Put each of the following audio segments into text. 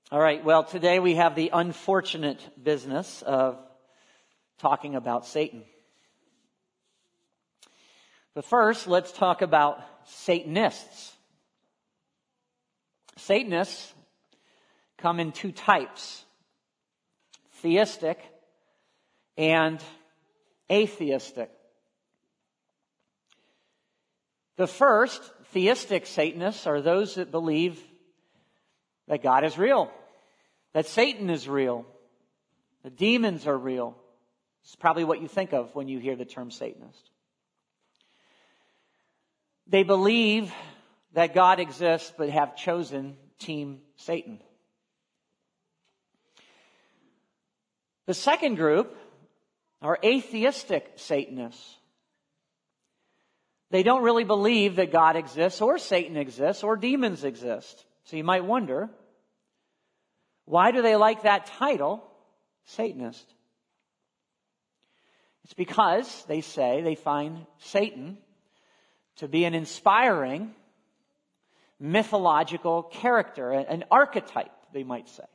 All right, well, today we have the unfortunate business of talking about Satan. But first, let's talk about Satanists. Satanists come in two types: theistic and atheistic. The first, theistic Satanists, are those that believe that God is real, that Satan is real, that demons are real. It's probably what you think of when you hear the term Satanist. They believe that God exists but have chosen Team Satan. The second group are atheistic Satanists. They don't really believe that God exists or Satan exists or demons exist. So you might wonder, why do they like that title, Satanist? It's because, they say, they find Satan to be an inspiring, mythological character, an archetype, they might say.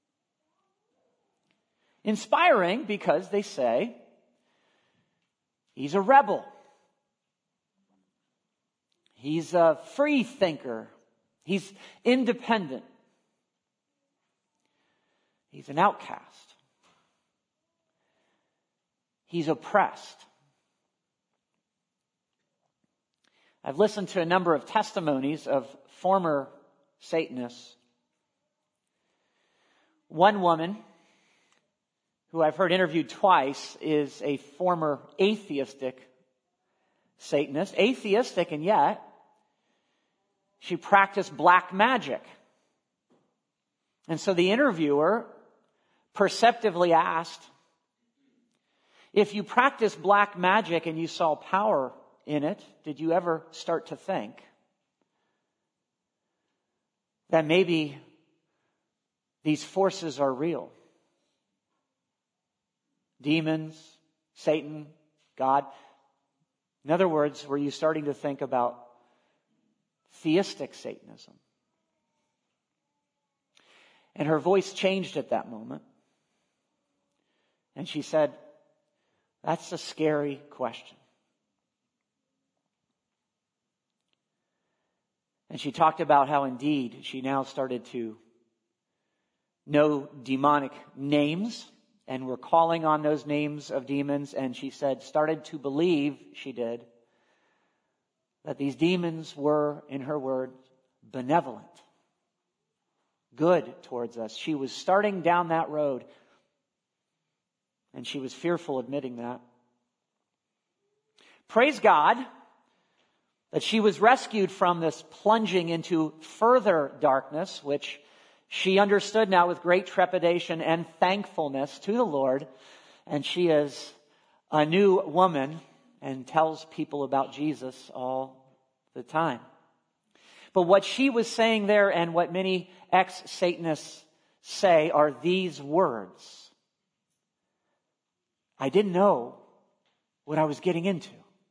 Inspiring because, they say, he's a rebel. He's a free thinker. He's independent. He's an outcast. He's oppressed. I've listened to a number of testimonies of former Satanists. One woman, who I've heard interviewed twice, is a former atheistic Satanist. Atheistic, and yet she practiced black magic. And so the interviewer perceptively asked, if you practiced black magic and you saw power in it, did you ever start to think that maybe these forces are real? Demons, Satan, God. In other words, were you starting to think about theistic Satanism? And her voice changed at that moment. And she said, that's a scary question. And she talked about how indeed she now started to know demonic names and were calling on those names of demons. And she said, started to believe, she did, that these demons were, in her words, benevolent, good towards us. She was starting down that road, and she was fearful admitting that. Praise God that she was rescued from this plunging into further darkness, which she understood now with great trepidation and thankfulness to the Lord. And she is a new woman and tells people about Jesus all the time. But what she was saying there, and what many ex-Satanists say, are these words: I didn't know what I was getting into.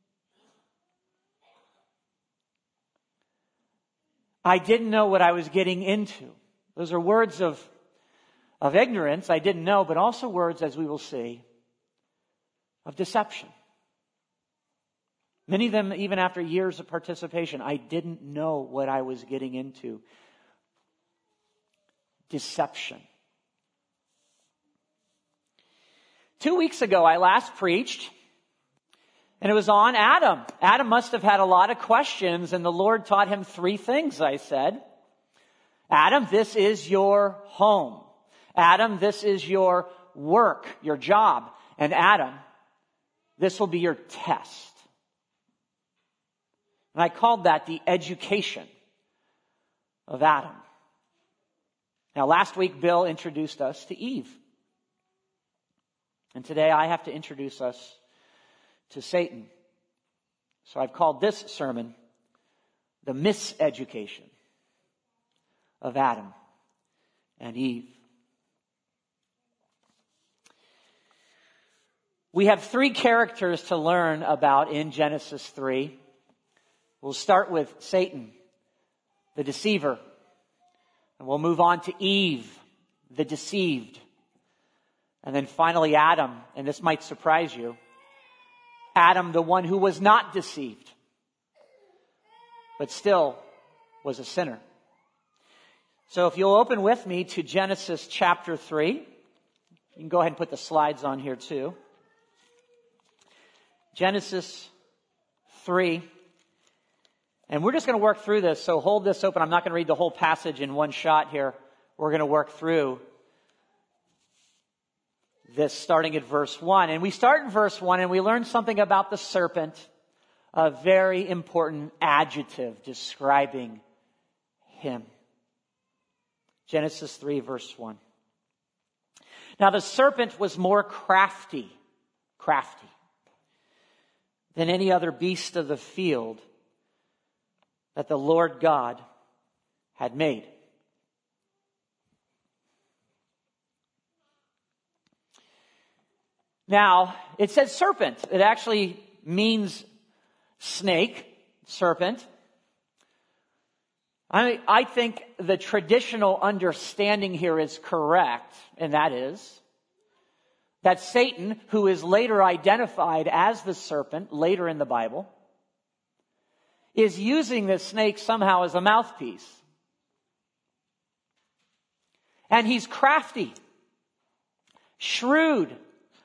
I didn't know what I was getting into. Those are words of ignorance, I didn't know, but also words, as we will see, of deception. Many of them, even after years of participation, I didn't know what I was getting into. Deception. 2 weeks ago, I last preached, and it was on Adam. Adam must have had a lot of questions, and the Lord taught him 3 things, I said. Adam, this is your home. Adam, this is your work, your job. And Adam, this will be your test. And I called that the education of Adam. Now, last week, Bill introduced us to Eve. And today, I have to introduce us to Satan. So I've called this sermon, The Miseducation of Adam and Eve. We have 3 characters to learn about in Genesis 3. We'll start with Satan, the deceiver. And we'll move on to Eve, the deceived. And then finally Adam, and this might surprise you, Adam, the one who was not deceived, but still was a sinner. So if you'll open with me to Genesis chapter 3, you can go ahead and put the slides on here too. Genesis 3. And we're just going to work through this, so hold this open. I'm not going to read the whole passage in one shot here. We're going to work through this starting at verse 1. And we start in verse 1 and we learn something about the serpent, a very important adjective describing him. Genesis 3 verse 1. Now the serpent was more crafty than any other beast of the field that the Lord God had made. Now, it says serpent. It actually means snake, serpent. I think the traditional understanding here is correct, and that is that Satan, who is later identified as the serpent later in the Bible, is using the snake somehow as a mouthpiece. And he's crafty, shrewd,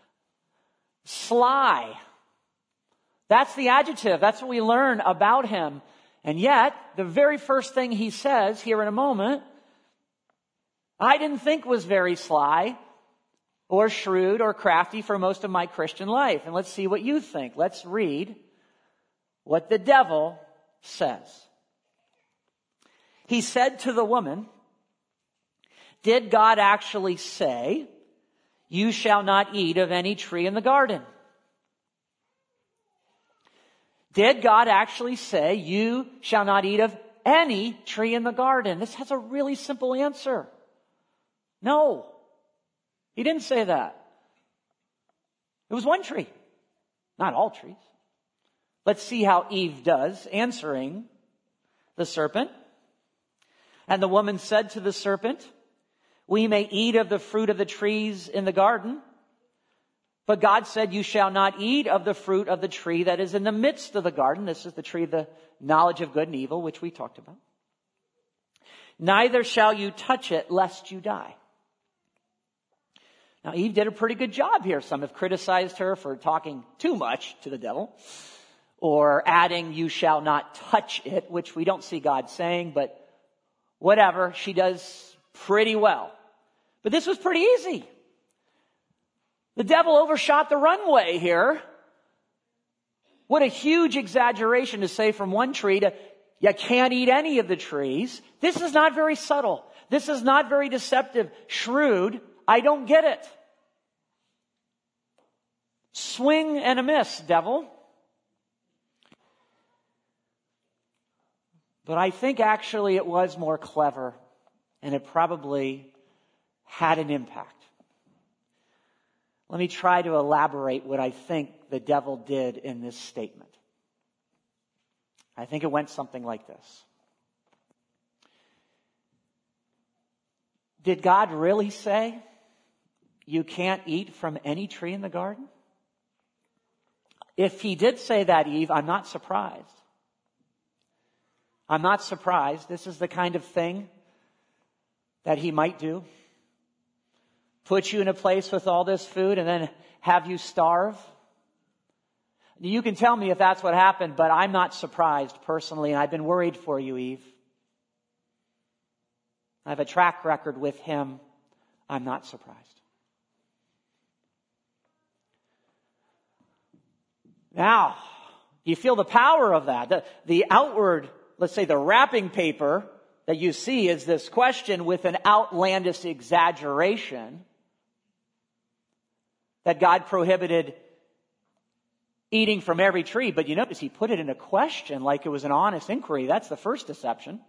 sly. That's the adjective. That's what we learn about him. And yet, the very first thing he says here in a moment, I didn't think was very sly or shrewd or crafty for most of my Christian life. And let's see what you think. Let's read what the devil says. He said to the woman, "Did God actually say, 'You shall not eat of any tree in the garden'?" Did God actually say, "You shall not eat of any tree in the garden"? This has a really simple answer. No, he didn't say that. It was one tree, not all trees. Let's see how Eve does, answering the serpent. And the woman said to the serpent, "We may eat of the fruit of the trees in the garden, but God said, 'You shall not eat of the fruit of the tree that is in the midst of the garden.'" This is the tree of the knowledge of good and evil, which we talked about. "Neither shall you touch it, lest you die." Now, Eve did a pretty good job here. Some have criticized her for talking too much to the devil, or adding, "You shall not touch it," which we don't see God saying, but whatever, she does pretty well. But this was pretty easy. The devil overshot the runway here. What a huge exaggeration to say from one tree to, you can't eat any of the trees. This is not very subtle. This is not very deceptive. Shrewd. I don't get it. Swing and a miss, devil. But I think actually it was more clever, and it probably had an impact. Let me try to elaborate what I think the devil did in this statement. I think it went something like this. Did God really say, "You can't eat from any tree in the garden"? If he did say that, Eve, I'm not surprised. I'm not surprised. This is the kind of thing that he might do. Put you in a place with all this food and then have you starve. You can tell me if that's what happened, but I'm not surprised personally, and I've been worried for you, Eve. I have a track record with him. I'm not surprised. Now, you feel the power of that. The outward, let's say the wrapping paper that you see is this question with an outlandish exaggeration that God prohibited eating from every tree. But you notice he put it in a question like it was an honest inquiry. That's the first deception.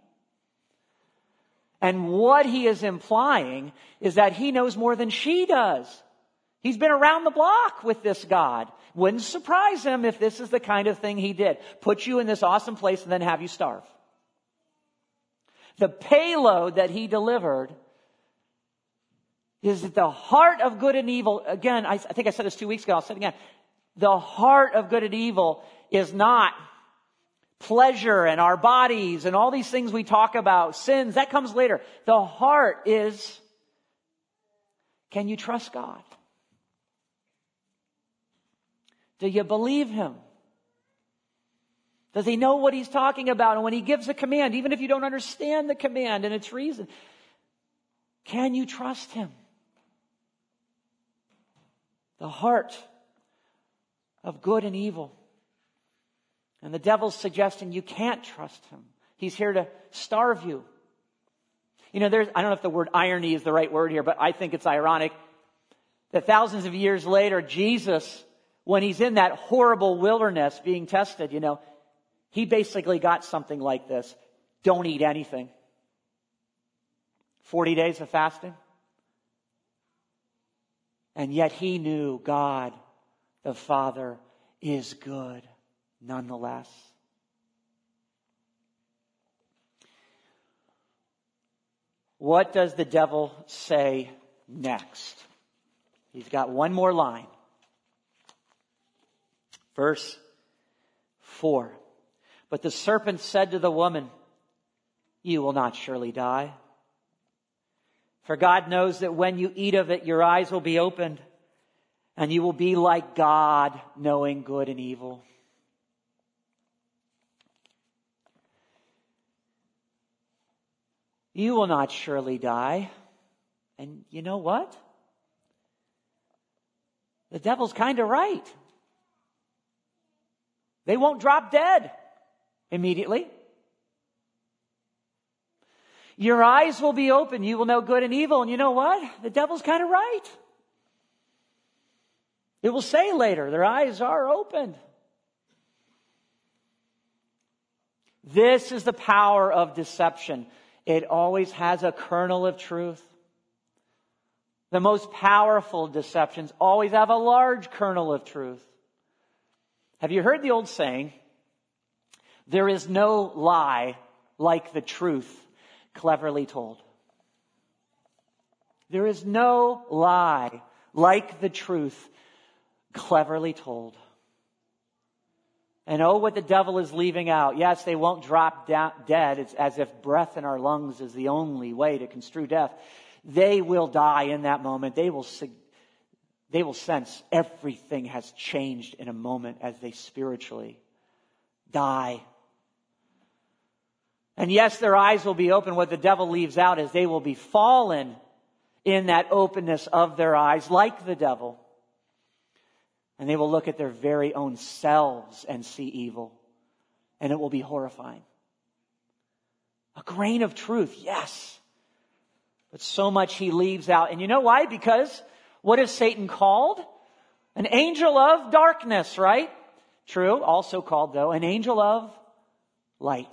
And what he is implying is that he knows more than she does. He's been around the block with this God. Wouldn't surprise him if this is the kind of thing he did. Put you in this awesome place and then have you starve. The payload that he delivered is that the heart of good and evil, again, I think I said this 2 weeks ago, I'll say it again. The heart of good and evil is not pleasure and our bodies and all these things we talk about, sins, that comes later. The heart is, can you trust God? Do you believe Him? Does He know what He's talking about? And when He gives a command, even if you don't understand the command and its reason, can you trust Him? The heart of good and evil. And the devil's suggesting you can't trust Him. He's here to starve you. You know, I don't know if the word irony is the right word here, but I think it's ironic that thousands of years later, Jesus, when He's in that horrible wilderness being tested, you know, He basically got something like this. Don't eat anything. 40 days of fasting. And yet He knew God, the Father, is good nonetheless. What does the devil say next? He's got one more line. Verse 4. But the serpent said to the woman, you will not surely die. For God knows that when you eat of it, your eyes will be opened, and you will be like God, knowing good and evil. You will not surely die. And you know what? The devil's kind of right. They won't drop dead immediately. Your eyes will be open. You will know good and evil. And you know what? The devil's kind of right. It will say later, their eyes are opened. This is the power of deception. It always has a kernel of truth. The most powerful deceptions always have a large kernel of truth. Have you heard the old saying, there is no lie like the truth cleverly told? There is no lie like the truth cleverly told. And oh, what the devil is leaving out. Yes, they won't drop dead. It's as if breath in our lungs is the only way to construe death. They will die in that moment. They will sense everything has changed in a moment as they spiritually die. And yes, their eyes will be open. What the devil leaves out is they will be fallen in that openness of their eyes like the devil. And they will look at their very own selves and see evil. And it will be horrifying. A grain of truth, yes. But so much he leaves out. And you know why? Because what is Satan called? An angel of darkness, right? True. Also called, though, an angel of light.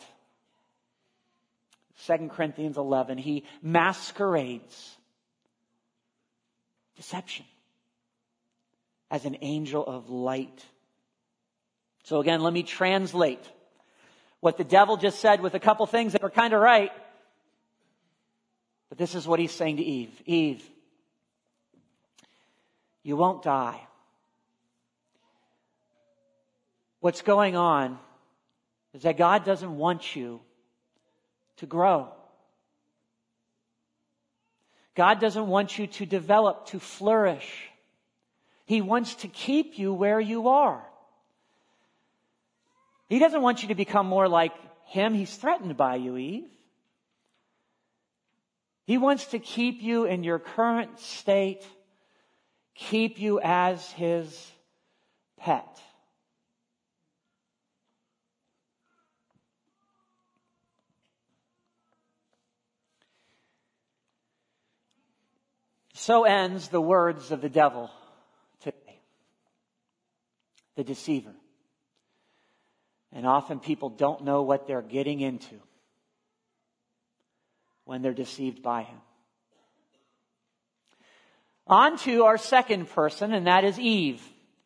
2 Corinthians 11, he masquerades deception as an angel of light. So again, let me translate what the devil just said with a couple things that are kind of right. But this is what he's saying to Eve. Eve, you won't die. What's going on is that God doesn't want you to grow. God doesn't want you to develop, to flourish. He wants to keep you where you are. He doesn't want you to become more like Him. He's threatened by you, Eve. He wants to keep you in your current state, keep you as His pet. So ends the words of the devil today, the deceiver. And often people don't know what they're getting into when they're deceived by him. On to our second person, and that is Eve.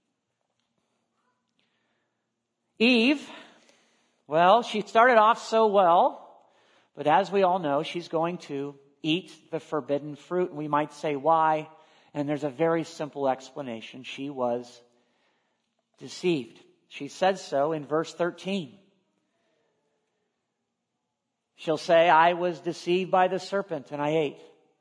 Eve, well, she started off so well, but as we all know, she's going to eat the forbidden fruit. And we might say, why? And there's a very simple explanation. She was deceived. She says so in verse 13. She'll say, I was deceived by the serpent and I ate.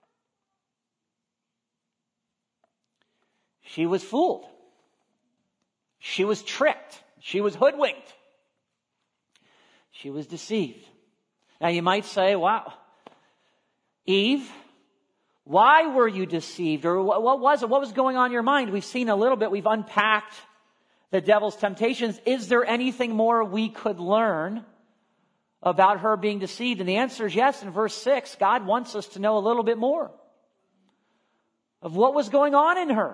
She was fooled. She was tricked. She was hoodwinked. She was deceived. Now you might say, wow, Eve, why were you deceived? Or what was it? What was going on in your mind? We've seen a little bit. We've unpacked the devil's temptations. Is there anything more we could learn about her being deceived? And the answer is yes. In verse 6, God wants us to know a little bit more of what was going on in her.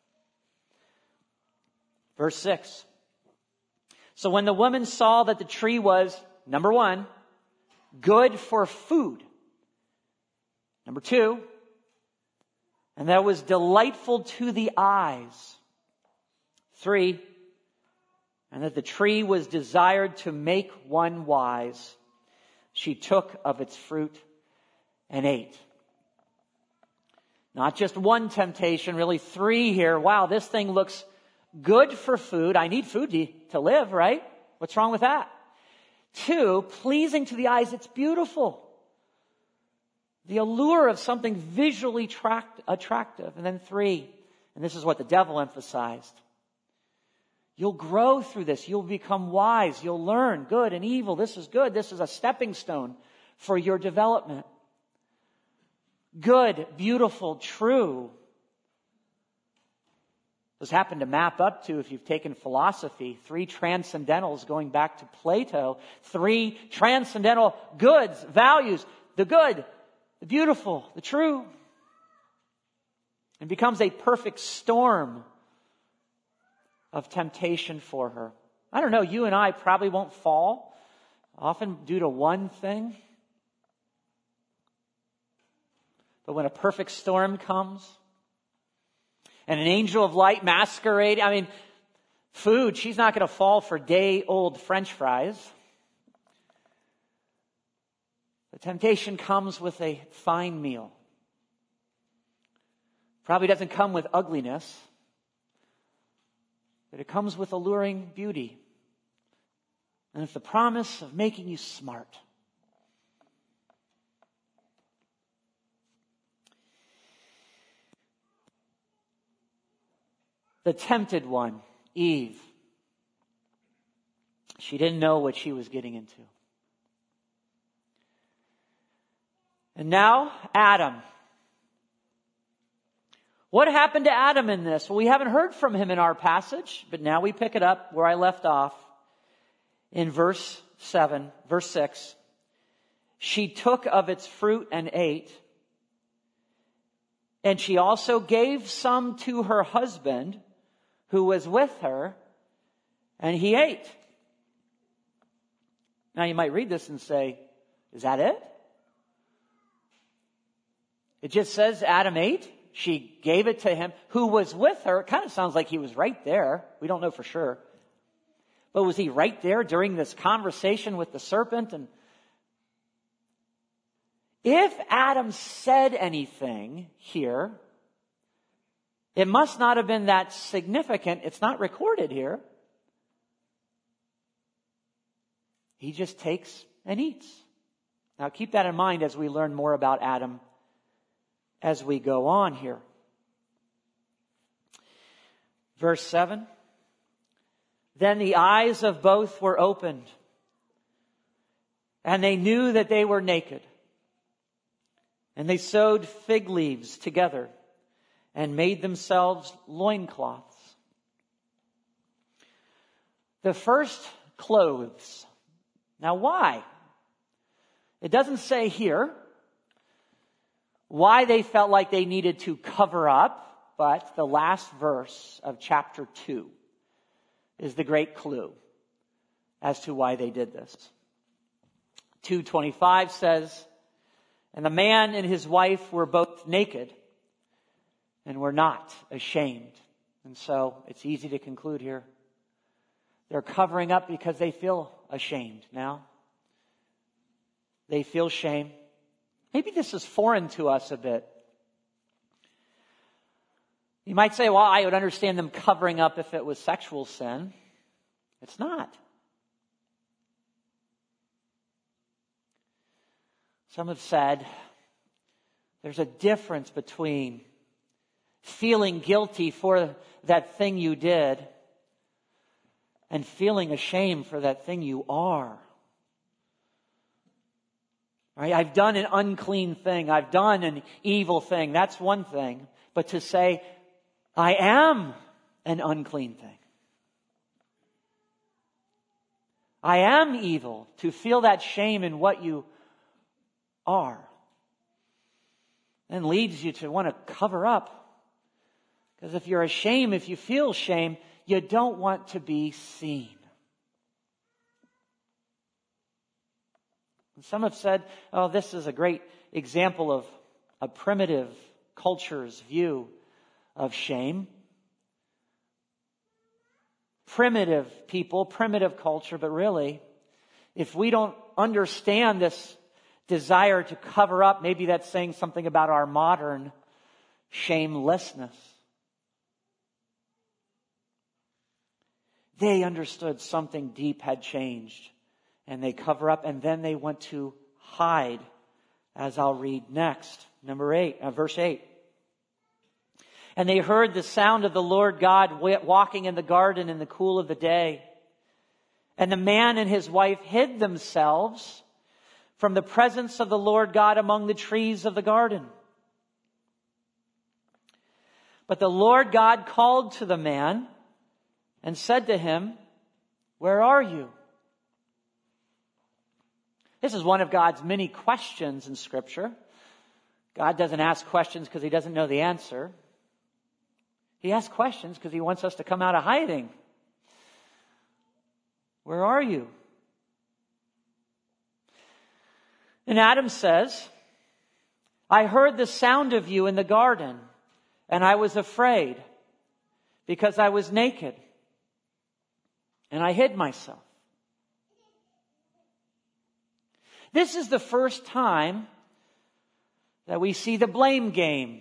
Verse 6. So when the woman saw that the tree was, number 1, good for food. Number 2, and that was delightful to the eyes. 3, and that the tree was desired to make one wise. She took of its fruit and ate. Not just one temptation, really 3 here. Wow, this thing looks good for food. I need food to live, right? What's wrong with that? 2, pleasing to the eyes. It's beautiful. The allure of something visually attractive. And then 3, and this is what the devil emphasized. You'll grow through this. You'll become wise. You'll learn good and evil. This is good. This is a stepping stone for your development. Good, beautiful, true. Those happen to map up to, if you've taken philosophy, 3 transcendentals going back to Plato. 3 transcendental goods, values, the good, the beautiful, the true. It becomes a perfect storm of temptation for her. I don't know, you and I probably won't fall, often due to one thing. But when a perfect storm comes, and an angel of light masquerade, food, she's not going to fall for day-old French fries. The temptation comes with a fine meal. Probably doesn't come with ugliness, but it comes with alluring beauty. And it's the promise of making you smart. The tempted one, Eve, she didn't know what she was getting into. And now, Adam. What happened to Adam in this? Well, we haven't heard from him in our passage, but now we pick it up where I left off in verse 6. She took of its fruit and ate, and she also gave some to her husband who was with her, and he ate. Now you might read this and say, is that it? It just says Adam ate. She gave it to him who was with her. It kind of sounds like he was right there. We don't know for sure. But was he right there during this conversation with the serpent? And if Adam said anything here, it must not have been that significant. It's not recorded here. He just takes and eats. Now keep that in mind as we learn more about Adam as we go on here. Verse 7. Then the eyes of both were opened, and they knew that they were naked. And they sewed fig leaves together and made themselves loincloths. The first clothes. Now why? It doesn't say here why they felt like they needed to cover up, but the last verse of chapter 2 is the great clue as to why they did this. 2:25 says, and the man and his wife were both naked and were not ashamed. And so it's easy to conclude here. They're covering up because they feel ashamed now. They feel shame. Maybe this is foreign to us a bit. You might say, well, I would understand them covering up if it was sexual sin. It's not. Some have said there's a difference between feeling guilty for that thing you did and feeling ashamed for that thing you are. Right? I've done an unclean thing. I've done an evil thing. That's one thing. But to say, I am an unclean thing. I am evil. To feel that shame in what you are. And leads you to want to cover up. Because if you're ashamed, if you feel shame, you don't want to be seen. And some have said, oh, this is a great example of a primitive culture's view of shame. Primitive people, primitive culture, but really, if we don't understand this desire to cover up, maybe that's saying something about our modern shamelessness. They understood something deep had changed, and they cover up, and then they want to hide, as I'll read next. Verse 8. And they heard the sound of the Lord God walking in the garden in the cool of the day. And the man and his wife hid themselves from the presence of the Lord God among the trees of the garden. But the Lord God called to the man and said to him, where are you? This is one of God's many questions in Scripture. God doesn't ask questions because He doesn't know the answer. He asks questions because He wants us to come out of hiding. Where are you? And Adam says, I heard the sound of you in the garden, and I was afraid because I was naked, and I hid myself. This is the first time that we see the blame game.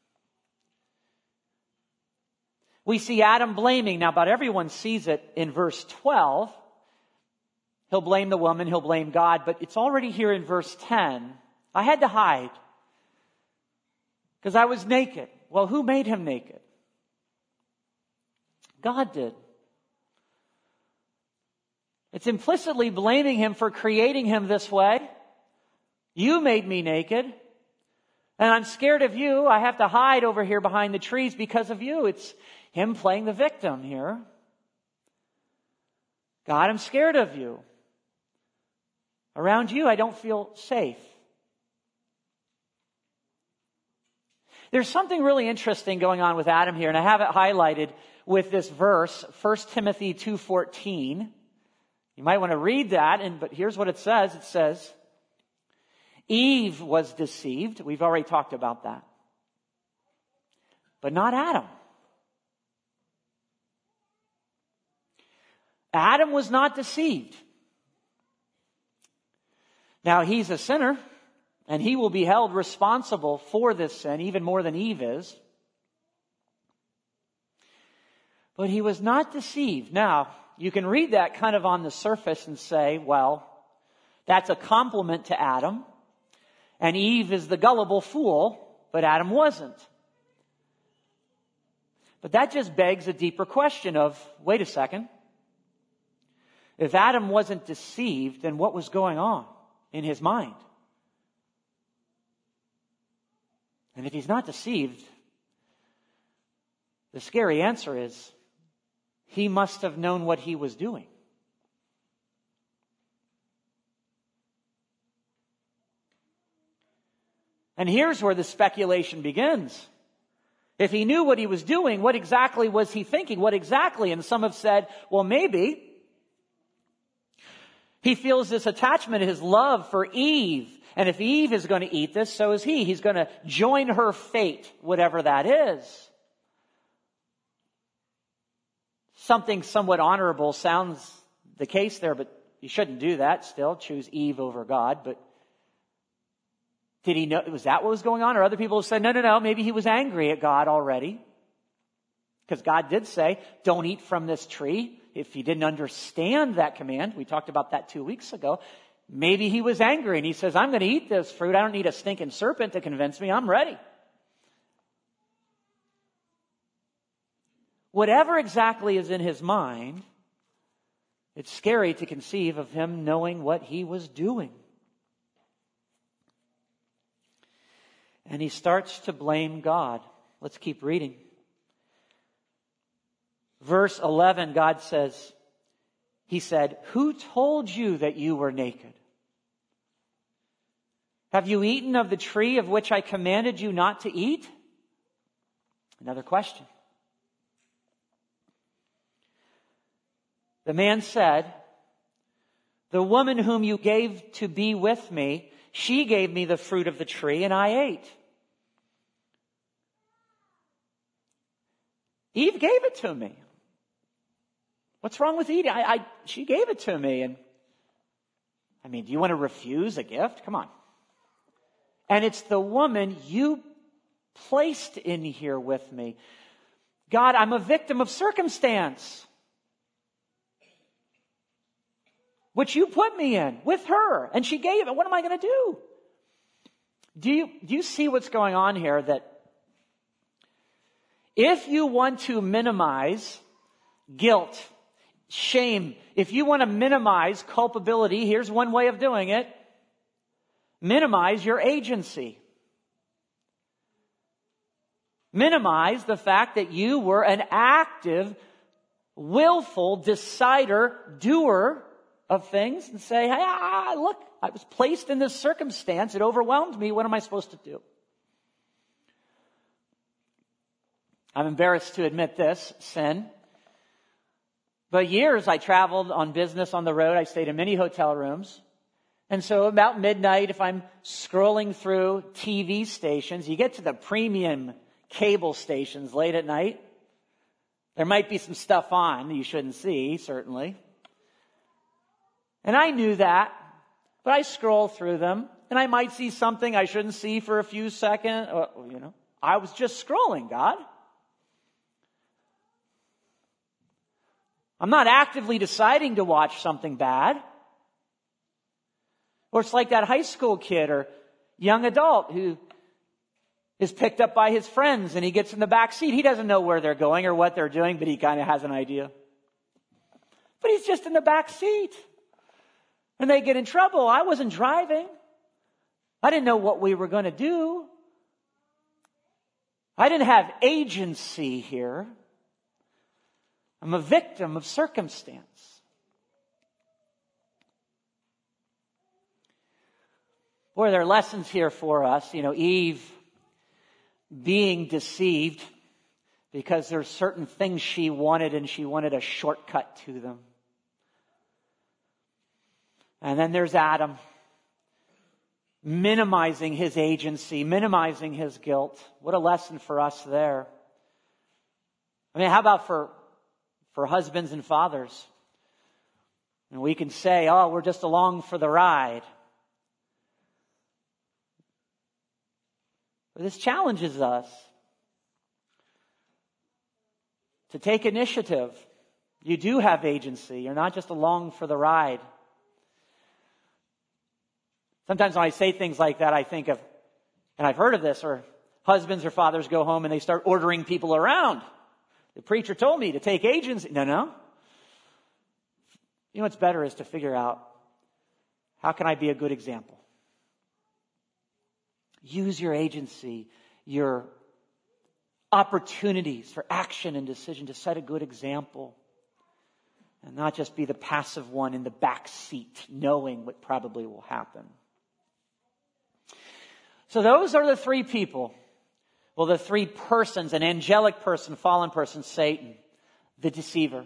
We see Adam blaming. Now, about everyone sees it in verse 12. He'll blame the woman, he'll blame God, but it's already here in verse 10. I had to hide because I was naked. Well, who made him naked? God did. It's implicitly blaming him for creating him this way. You made me naked, and I'm scared of you. I have to hide over here behind the trees because of you. It's him playing the victim here. God, I'm scared of you. Around you, I don't feel safe. There's something really interesting going on with Adam here, and I have it highlighted with this verse, 1 Timothy 2:14. You might want to read that, but here's what it says. It says, Eve was deceived. We've already talked about that. But not Adam. Adam was not deceived. Now, he's a sinner, and he will be held responsible for this sin, even more than Eve is. But he was not deceived. Now, you can read that kind of on the surface and say, well, that's a compliment to Adam, and Eve is the gullible fool, but Adam wasn't. But that just begs a deeper question of, wait a second. If Adam wasn't deceived, then what was going on in his mind? And if he's not deceived, the scary answer is he must have known what he was doing. And here's where the speculation begins. If he knew what he was doing, what exactly was he thinking? What exactly? And some have said, well, maybe he feels this attachment, his love for Eve. And if Eve is going to eat this, so is he. He's going to join her fate, whatever that is. Something somewhat honorable sounds the case there, but you shouldn't do that still. Choose Eve over God. But Did he know? Was that what was going on? Or other people have said, no. Maybe he was angry at God already. Because God did say, don't eat from this tree. If he didn't understand that command, we talked about that 2 weeks ago, maybe he was angry and he says, I'm going to eat this fruit. I don't need a stinking serpent to convince me. I'm ready. Whatever exactly is in his mind, it's scary to conceive of him knowing what he was doing. And he starts to blame God. Let's keep reading. Verse 11, God says, he said, who told you that you were naked? Have you eaten of the tree of which I commanded you not to eat? Another question. The man said, the woman whom you gave to be with me, she gave me the fruit of the tree and I ate. Eve gave it to me. What's wrong with eating? She gave it to me. And do you want to refuse a gift? Come on. And it's the woman you placed in here with me. God, I'm a victim of circumstance, which you put me in with her. And she gave it. What am I going to do? Do you see what's going on here? That if you want to minimize guilt, shame, if you want to minimize culpability, here's one way of doing it. Minimize your agency. Minimize the fact that you were an active, willful decider, doer of things, and say, hey, look, I was placed in this circumstance. It overwhelmed me. What am I supposed to do? I'm embarrassed to admit this, sin. But years I traveled on business on the road. I stayed in many hotel rooms. And so about midnight, if I'm scrolling through TV stations, you get to the premium cable stations late at night. There might be some stuff on that you shouldn't see, certainly. And I knew that, but I scroll through them, and I might see something I shouldn't see for a few seconds. I was just scrolling, God. I'm not actively deciding to watch something bad. Or it's like that high school kid or young adult who is picked up by his friends and he gets in the back seat. He doesn't know where they're going or what they're doing, but he kind of has an idea. But he's just in the back seat. And they get in trouble. I wasn't driving. I didn't know what we were going to do. I didn't have agency here. I'm a victim of circumstance. Boy, there are lessons here for us. Eve being deceived because there's certain things she wanted and she wanted a shortcut to them. And then there's Adam minimizing his agency, minimizing his guilt. What a lesson for us there. How about for husbands and fathers? And we can say, we're just along for the ride. But this challenges us to take initiative. You do have agency. You're not just along for the ride. Sometimes when I say things like that, I think of, and I've heard of this, or husbands or fathers go home and they start ordering people around. The preacher told me to take agency. No. What's better is to figure out, how can I be a good example? Use your agency, your opportunities for action and decision to set a good example. And not just be the passive one in the back seat, knowing what probably will happen. So those are the three people. Well, the three persons, an angelic person, fallen person, Satan, the deceiver.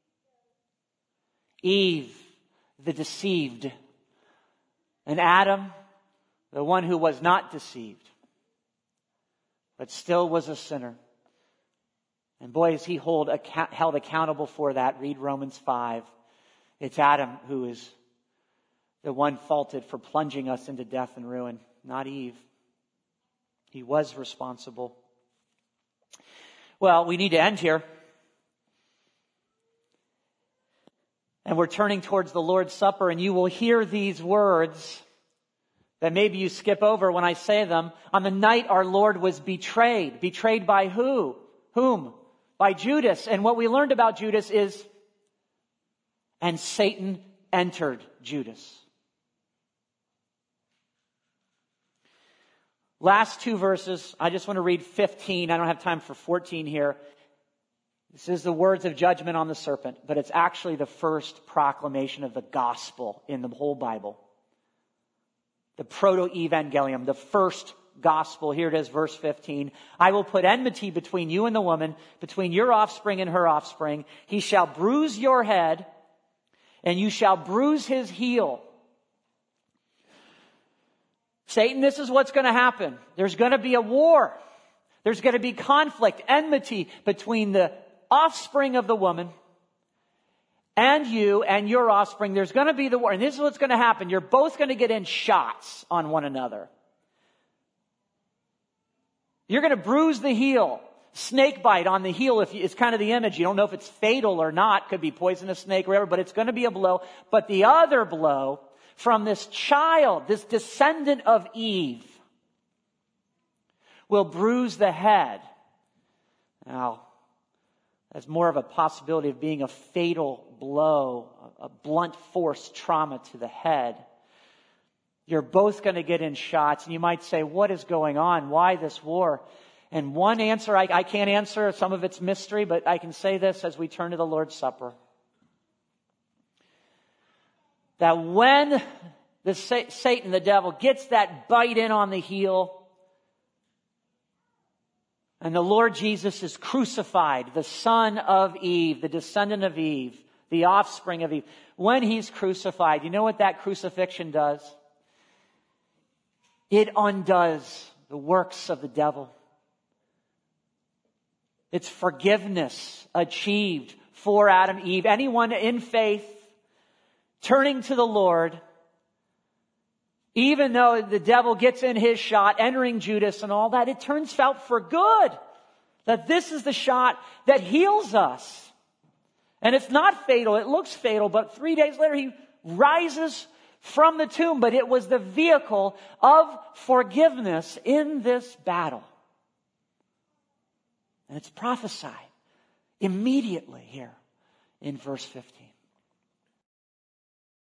Eve, the deceived. And Adam, the one who was not deceived, but still was a sinner. And boy, is he held accountable for that. Read Romans 5. It's Adam who is the one faulted for plunging us into death and ruin. not Eve. He was responsible. Well, we need to end here. And we're turning towards the Lord's Supper, and you will hear these words that maybe you skip over when I say them. On the night our Lord was betrayed. Betrayed by who? Whom? By Judas. And what we learned about Judas is, and Satan entered Judas. Last two verses. I just want to read 15. I don't have time for 14 here. This is the words of judgment on the serpent, but it's actually the first proclamation of the gospel in the whole Bible. The proto-evangelium, the first gospel. Here it is, verse 15. I will put enmity between you and the woman, between your offspring and her offspring. He shall bruise your head, and you shall bruise his heel. Satan, this is what's going to happen. There's going to be a war. There's going to be conflict, enmity between the offspring of the woman and you and your offspring. There's going to be the war. And this is what's going to happen. You're both going to get in shots on one another. You're going to bruise the heel. Snake bite on the heel. It's kind of the image. You don't know if it's fatal or not. Could be poisonous snake or whatever, but it's going to be a blow. But the other blow from this child, this descendant of Eve, will bruise the head. Now, that's more of a possibility of being a fatal blow, a blunt force trauma to the head. You're both going to get in shots, and you might say, what is going on? Why this war? And one answer, I can't answer, some of it's mystery, but I can say this as we turn to the Lord's Supper. That when Satan, the devil, gets that bite in on the heel, and the Lord Jesus is crucified, the son of Eve, the descendant of Eve, the offspring of Eve. When he's crucified, you know what that crucifixion does? It undoes the works of the devil. It's forgiveness achieved for Adam, Eve. Anyone in faith turning to the Lord, even though the devil gets in his shot, entering Judas and all that, it turns out for good. That this is the shot that heals us. And it's not fatal. It looks fatal, but 3 days later he rises from the tomb. But it was the vehicle of forgiveness in this battle. And it's prophesied immediately here in verse 15.